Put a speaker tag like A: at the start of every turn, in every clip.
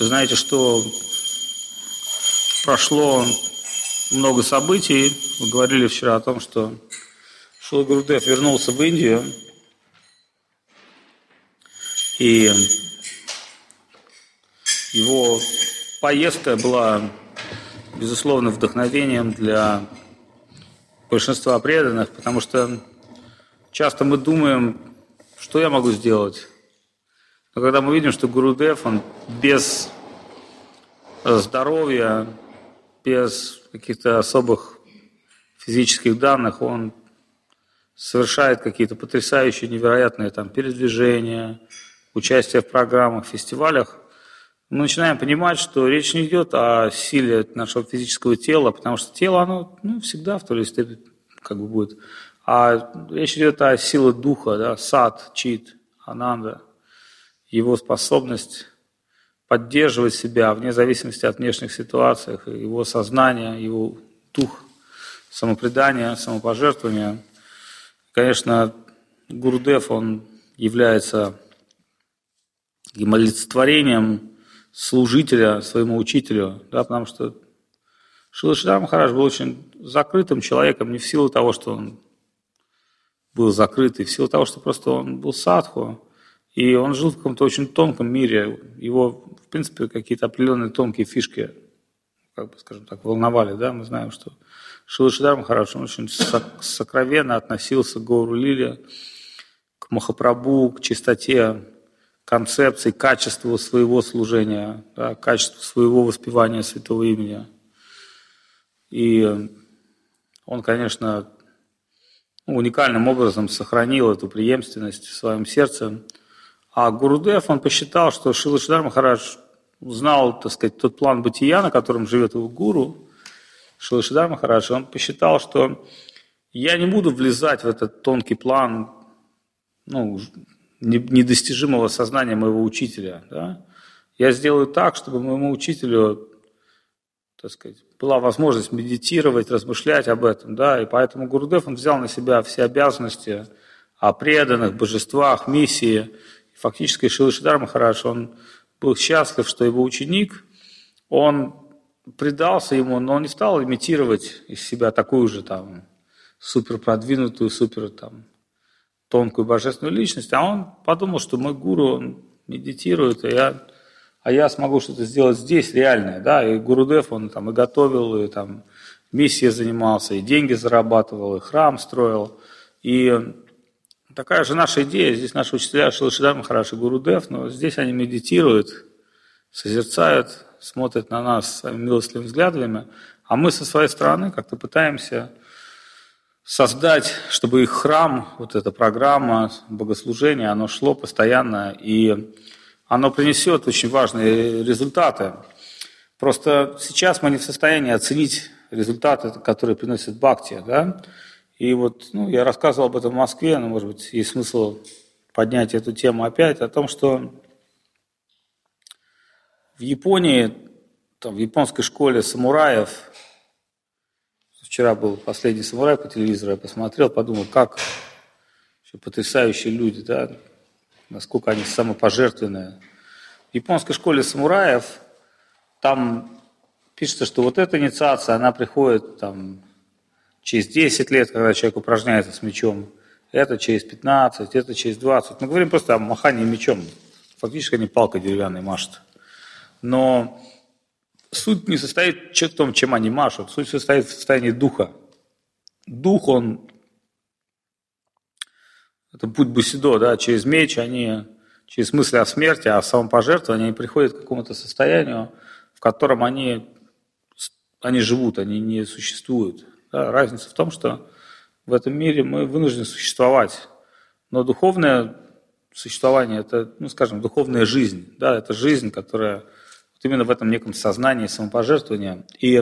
A: Вы знаете, что прошло много событий. Вы говорили вчера о том, что Шила Гурудев вернулся в Индию, и его поездка была, безусловно, вдохновением для большинства преданных, потому что часто мы думаем, что я могу сделать. Но когда мы видим, что Гурудев, он без здоровья, без каких-то особых физических данных, он совершает какие-то потрясающие, невероятные там передвижения, участие в программах, фестивалях, мы начинаем понимать, что речь не идет о силе нашего физического тела, потому что тело, оно всегда в той или иной степени как бы будет. А речь идет о силе духа, да, сад, чит, ананда, его способность поддерживать себя вне зависимости от внешних ситуаций, его сознание, его дух, самопредание, самопожертвование. Конечно, Гурудев, он является олицетворением служителя своему учителю, да, потому что Шрила Шридар Махарадж был очень закрытым человеком, не в силу того, что он был закрытый, в силу того, что просто он был садху, и он жил в каком-то очень тонком мире. Его, в принципе, какие-то определенные тонкие фишки, как бы, скажем так, волновали. Да? Мы знаем, что Шрила Шридар Махарадж, он очень сокровенно относился к Гауру Лиле, к Махапрабху, к чистоте концепции, качеству своего служения, да, качеству своего воспевания святого имени. И он, конечно, уникальным образом сохранил эту преемственность в своем сердце. А Гурудев, он посчитал, что Шрила Шридар Махарадж знал, так сказать, тот план бытия, на котором живет его гуру, Шрила Шридар Махарадж, он посчитал, что я не буду влезать в этот тонкий план, недостижимого сознания моего учителя. Да? Я сделаю так, чтобы моему учителю, так сказать, была возможность медитировать, размышлять об этом. Да? И поэтому Гурудев, он взял на себя все обязанности о преданных, божествах, миссии. И фактически Шрила Шридар Махарадж, он был счастлив, что его ученик, он предался ему, но он не стал имитировать из себя такую же там супер продвинутую, супер там тонкую божественную личность, а он подумал, что мой гуру, он медитирует, а я смогу что-то сделать здесь реальное, да, и Гурудев, он там и готовил, и там миссией занимался, и деньги зарабатывал, и храм строил, и такая же наша идея, здесь наши учителя Шрила Шридар Махарадж и Гурудев, но здесь они медитируют, созерцают, смотрят на нас своими милостливыми взглядами, а мы со своей стороны как-то пытаемся создать, чтобы их храм, вот эта программа богослужения, оно шло постоянно, и оно принесет очень важные результаты. Просто сейчас мы не в состоянии оценить результаты, которые приносят бхакти. Да? И вот я рассказывал об этом в Москве, но, может быть, есть смысл поднять эту тему опять, о том, что в Японии, в японской школе самураев, вчера был «Последний самурай» по телевизору, я посмотрел, подумал, как потрясающие люди, да, насколько они самопожертвенные. В японской школе самураев там пишется, что вот эта инициация, она приходит там через 10 лет, когда человек упражняется с мечом, это через 15, это через 20. Мы говорим просто о махании мечом. Фактически они палкой деревянной машут. Но суть не состоит в том, чем они машут, суть состоит в состоянии духа. Дух, он, это путь Бусидо, да, через меч, через мысли о смерти, о самопожертвовании, они приходят к какому-то состоянию, в котором они живут, они не существуют. Да, разница в том, что в этом мире мы вынуждены существовать, но духовное существование, это, скажем, духовная жизнь, да, это жизнь, которая именно в этом неком сознании самопожертвования. И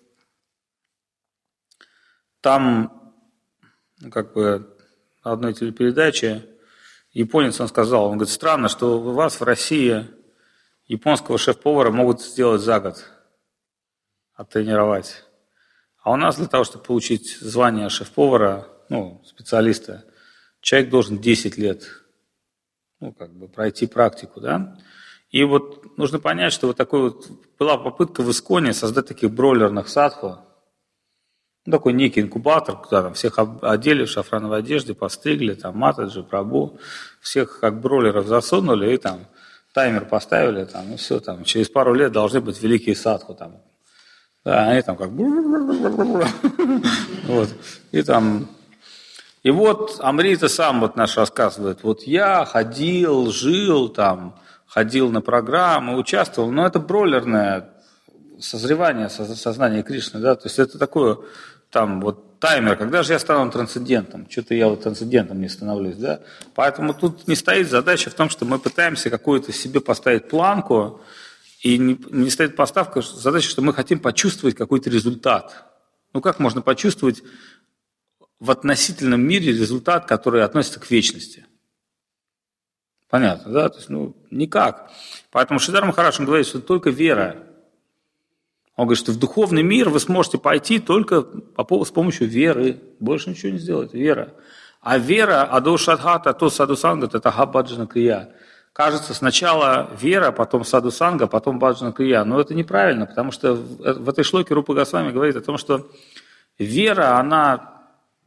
A: там, на одной телепередаче японец, он сказал, он говорит, странно, что у вас в России японского шеф-повара могут сделать за год, оттренировать. А у нас для того, чтобы получить звание шеф-повара, специалиста, человек должен 10 лет, пройти практику, да. И вот нужно понять, что вот такой вот была попытка в Исконе создать таких бройлерных садху. Такой некий инкубатор, куда там всех одели в шафрановой одежде, постригли, там Матаджи, Прабху, всех как бройлеров засунули и там таймер поставили, там, и все, там, через пару лет должны быть великие садху, там. Да, они там как вот, и там, и вот Амрита сам вот наш рассказывает, вот я ходил, жил там, ходил на программы, участвовал, но это бройлерное созревание сознания Кришны, да, то есть это такое, там, вот таймер, когда же я стану трансцендентом, что-то я вот трансцендентом не становлюсь, да, поэтому тут не стоит задача в том, что мы пытаемся какую-то себе поставить планку, и не стоит задача, что мы хотим почувствовать какой-то результат. Ну как можно почувствовать в относительном мире результат, который относится к вечности? Понятно, да? То есть, никак. Поэтому Шридар Махарадж говорит, что только вера. Он говорит, что в духовный мир вы сможете пойти только с помощью веры. Больше ничего не сделать. Вера. А вера, адо шадхата, то садусанга, это хабаджана крия. Кажется, сначала вера, потом садусанга, потом баджана крия. Но это неправильно, потому что в этой шлоке Рупа Госвами говорит о том, что вера, она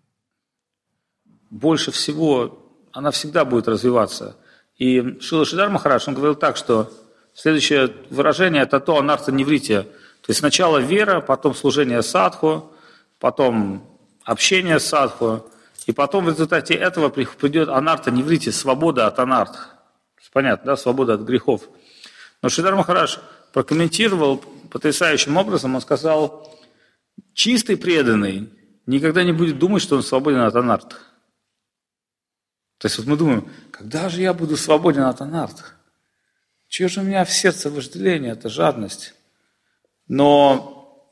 A: больше всего, она всегда будет развиваться. И Шрила Шридар Махарадж, он говорил так, что следующее выражение – это то анарта неврития. То есть сначала вера, потом служение садху, потом общение с садху, и потом в результате этого придет анарта неврития, свобода от анарт. Понятно, да, свобода от грехов. Но Шридар Махарадж прокомментировал потрясающим образом, он сказал, чистый преданный никогда не будет думать, что он свободен от анарт. То есть вот мы думаем, когда же я буду свободен от анарт? Чего же у меня в сердце вожделение, это жадность? Но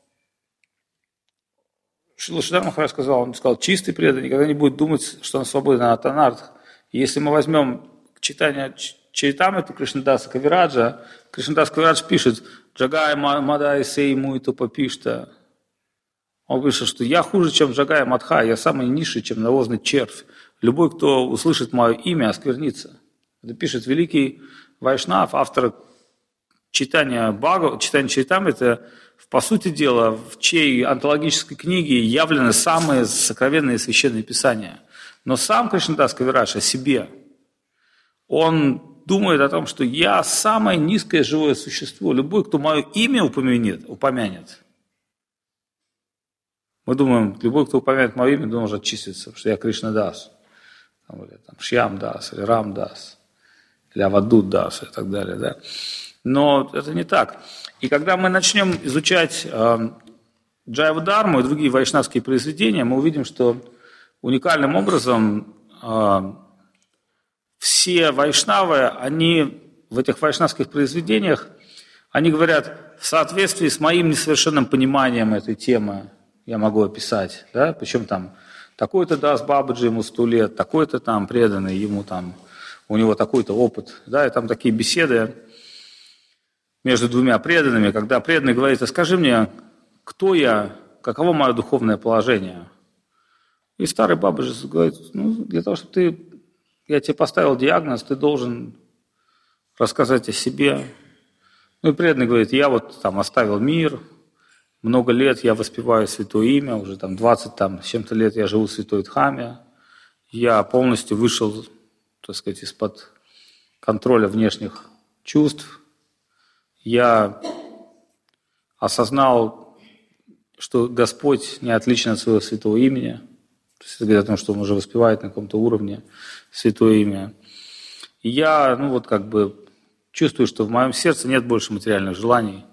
A: Шридар Махарадж сказал, он сказал, чистый преданный никогда не будет думать, что он свободен от анарт. И если мы возьмем читание Чаритамриту Кришнадаса Кавираджа, Кришнадас Кавирадж пишет, Джагай Мадай Сей Муиту Папишта. Он пишет, что я хуже, чем Джагай Мадха, я самый низший, чем навозный червь. Любой, кто услышит мое имя, осквернится. Это пишет великий Вайшнав, автор читания Чаритамриты, по сути дела, в чьей антологической книге явлены самые сокровенные священные писания. Но сам Кришнадас Кавирадж о себе, он думает о том, что я самое низкое живое существо. Любой, кто мое имя упомянет. Мы думаем, любой, кто упомянет мое имя, должен очиститься, потому что я Кришнадас, или Шьямдас, или Рамдас, или Авадут-дас и так далее. Да? Но это не так. И когда мы начнем изучать Джайва-дарму и другие вайшнавские произведения, мы увидим, что уникальным образом все вайшнавы, они в этих вайшнавских произведениях, они говорят, в соответствии с моим несовершенным пониманием этой темы я могу описать, да, причем там такой-то Дас Бабаджи ему 100 лет, такой-то там преданный ему там, у него такой-то опыт, да, и там такие беседы между двумя преданными, когда преданный говорит, а скажи мне, кто я, каково мое духовное положение? И старый Бабаджи говорит, для того, чтобы я тебе поставил диагноз, ты должен рассказать о себе. И преданный говорит, я вот там оставил мир, много лет я воспеваю святое имя, уже там 20 с чем-то лет я живу в святой Дхаме, я полностью вышел, так сказать, из-под контроля внешних чувств, я осознал, что Господь не отличен от своего святого имени, то есть это говорит о том, что он уже воспевает на каком-то уровне святое имя. И я, чувствую, что в моем сердце нет больше материальных желаний.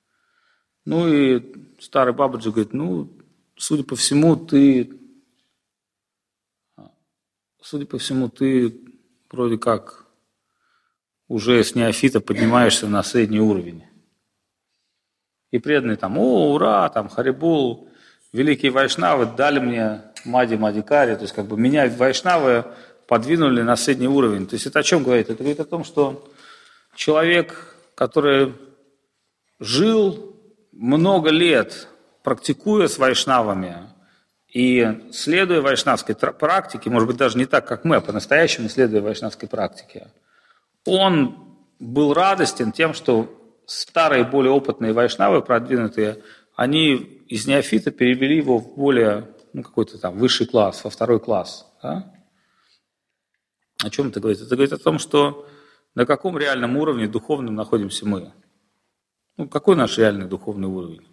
A: И старый Бабаджи говорит, судя по всему, ты вроде как уже с неофита поднимаешься на средний уровень. И преданные ура, Харибул, великие вайшнавы дали мне Мади-Мадикари, то есть меня вайшнавы подвинули на средний уровень. То есть это о чем говорит? Это говорит о том, что человек, который жил много лет, практикуя с вайшнавами и следуя вайшнавской практике, может быть, даже не так, как мы, а по-настоящему следуя вайшнавской практике, он был радостен тем, что старые, более опытные вайшнавы, продвинутые, они из неофита перевели его в более, какой-то там высший класс, во второй класс. Да? О чем это говорит? Это говорит о том, что на каком реальном уровне духовном находимся мы. Какой наш реальный духовный уровень?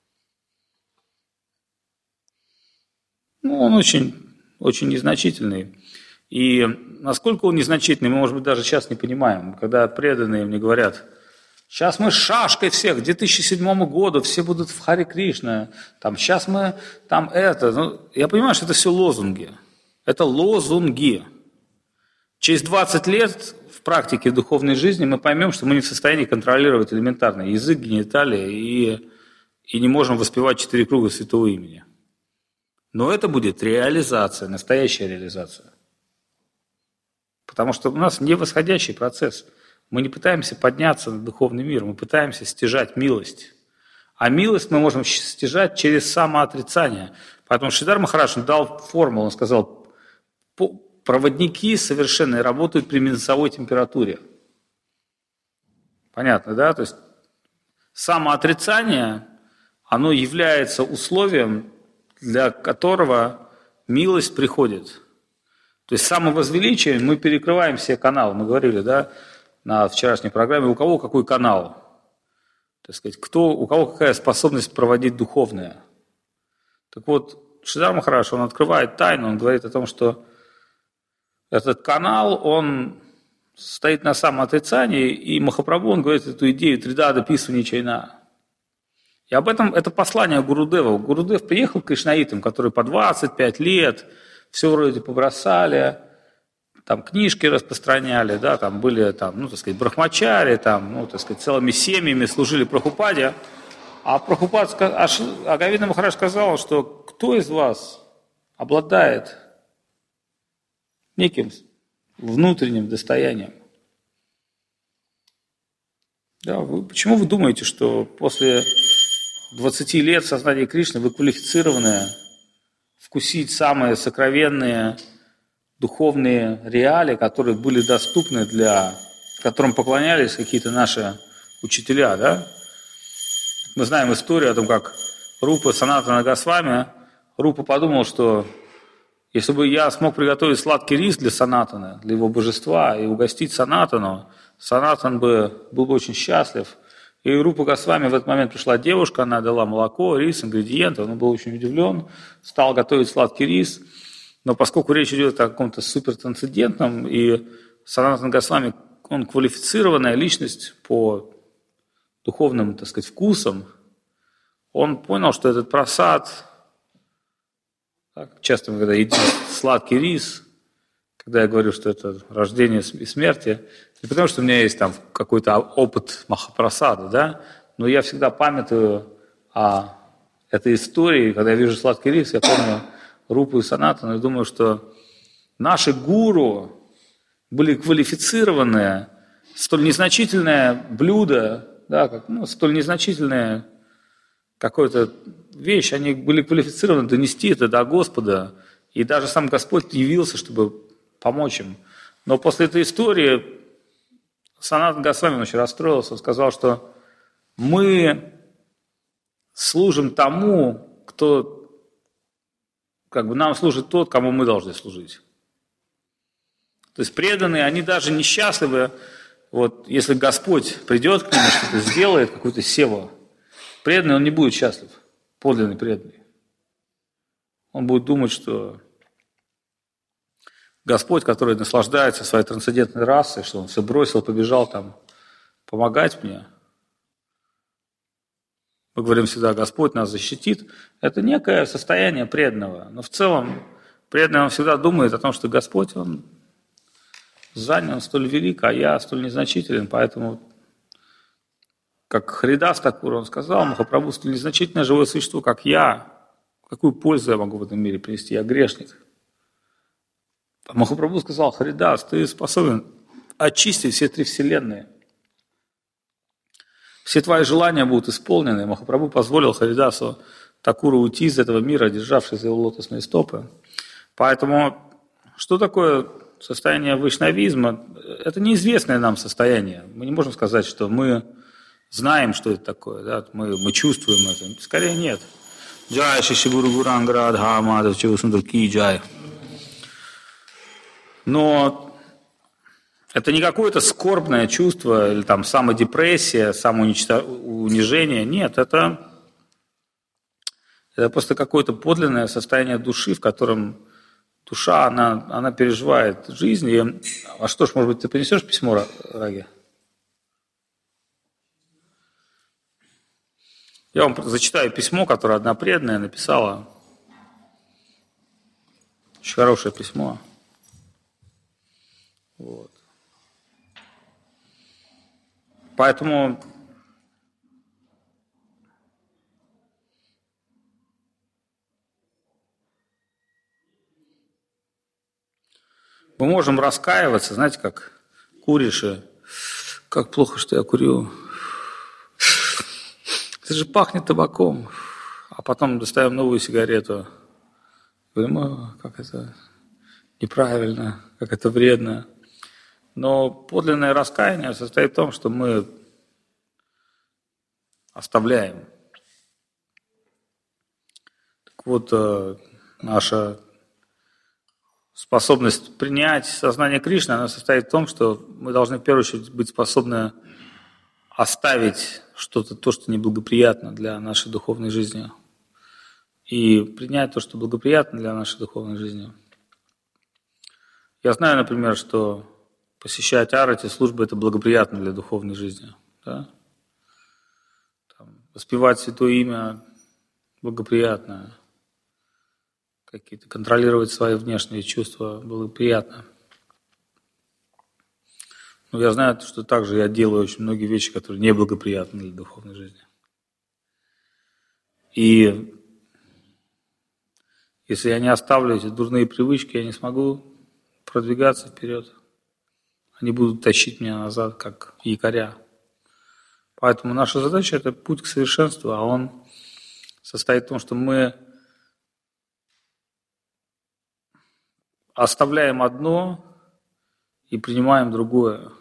A: Он очень, очень незначительный. И насколько он незначительный, мы, может быть, даже сейчас не понимаем. Когда преданные мне говорят, сейчас мы шашкой всех, к 2007 году все будут в Харе Кришна, сейчас мы там это. Я понимаю, что это все лозунги. Это лозунги. Через 20 лет в практике духовной жизни мы поймем, что мы не в состоянии контролировать элементарно язык, гениталии и не можем воспевать 4 круга святого имени. Но это будет реализация, настоящая реализация. Потому что у нас не восходящий процесс. Мы не пытаемся подняться на духовный мир, мы пытаемся стяжать милость. А милость мы можем стяжать через самоотрицание. Поэтому Шридар Махарадж дал формулу, он сказал, проводники совершенные работают при минусовой температуре. Понятно, да? То есть самоотрицание, оно является условием, для которого милость приходит. То есть самовозвеличие, мы перекрываем все каналы. Мы говорили, да, на вчерашней программе, у кого какой канал. Так сказать, у кого какая способность проводить духовное. Так вот, Шридар Махарадж, он открывает тайну, он говорит о том, что этот канал, он стоит на самоотрицании, и Махапрабху, он говорит эту идею Тридада Писвани Чайна. И об этом это послание Гурудева. Гурудев приехал к кришнаитам, которые по 25 лет все вроде побросали, там книжки распространяли, да, там были брахмачари, целыми семьями служили Прабхупаде. А Говинда Махарадж сказал, что кто из вас обладает неким внутренним достоянием? Да, почему вы думаете, что после 20 лет сознания Кришны вы квалифицированы вкусить самые сокровенные духовные реалии, которые были доступны которым поклонялись какие-то наши учителя, да? Мы знаем историю о том, как Рупа Санатана Госвами, Рупа подумал, что если бы я смог приготовить сладкий рис для Санатана, для его божества, и угостить Санатану, Санатан был бы очень счастлив. И Рупа Госвами в этот момент пришла девушка, она дала молоко, рис, ингредиенты, он был очень удивлен, стал готовить сладкий рис. Но поскольку речь идет о каком-то супертрансцендентном, и Санатан Госвами, он квалифицированная личность по духовным, вкусам, он понял, что этот прасад, часто мы когда едим сладкий рис, когда я говорю, что это рождение и смерти, не потому что у меня есть там какой-то опыт махапрасада, да, но я всегда памятую о этой истории, когда я вижу сладкий рис, я помню Рупу и Санатану, и думаю, что наши гуру были квалифицированы, столь незначительное блюдо, да, столь незначительная какая-то вещь, они были квалифицированы донести это до Господа, и даже сам Господь явился, чтобы помочь им. Но после этой истории Санатан Госвами очень расстроился, он сказал, что мы служим тому, кто нам служит тот, кому мы должны служить. То есть преданные, они даже несчастливы, если Господь придет к ним и что-то сделает, какую-то севу, преданный, он не будет счастлив, подлинный преданный. Он будет думать, что Господь, который наслаждается своей трансцендентной расой, что он все бросил, побежал там помогать мне. Мы говорим всегда, Господь нас защитит. Это некое состояние преданного. Но в целом преданный он всегда думает о том, что Господь, он занят, он столь велик, а я столь незначителен. Поэтому, как Харидас Такур, он сказал, Махапрабху, столь незначительное живое существо, как я, какую пользу я могу в этом мире принести? Я грешник. А Махапрабху сказал, Харидас, ты способен очистить все 3 вселенные. Все твои желания будут исполнены. Махапрабху позволил Харидасу Такуру уйти из этого мира, державшись за его лотосные стопы. Поэтому, что такое состояние вайшнавизма – это неизвестное нам состояние. Мы не можем сказать, что мы знаем, что это такое, да? мы чувствуем это. Скорее нет. Джай Шиши Гуру Гуранг Радха Мадхав Чивасундар Ки Джай. Но это не какое-то скорбное чувство или там самодепрессия, самоуничижение. Нет, это просто какое-то подлинное состояние души, в котором душа, она переживает жизнь. А что ж, может быть, ты принесешь письмо, Раги? Я вам зачитаю письмо, которое одна преданная написала. Очень хорошее письмо. Вот. Поэтому мы можем раскаиваться, знаете, как куришь, и как плохо, что я курю. Это же пахнет табаком. А потом достаем новую сигарету. Говорим, как это неправильно, как это вредно. Но подлинное раскаяние состоит в том, что мы оставляем. Так вот, наша способность принять сознание Кришны, она состоит в том, что мы должны в первую очередь быть способны оставить что-то, то, что неблагоприятно для нашей духовной жизни, и принять то, что благоприятно для нашей духовной жизни. Я знаю, например, что посещать арати, службы, это благоприятно для духовной жизни. Да? Воспевать святое имя благоприятно. Какие-то контролировать свои внешние чувства благоприятно. Но я знаю, что также я делаю очень многие вещи, которые неблагоприятны для духовной жизни. И если я не оставлю эти дурные привычки, я не смогу продвигаться вперед. Они будут тащить меня назад, как якоря. Поэтому наша задача – это путь к совершенству, а он состоит в том, что мы оставляем одно и принимаем другое.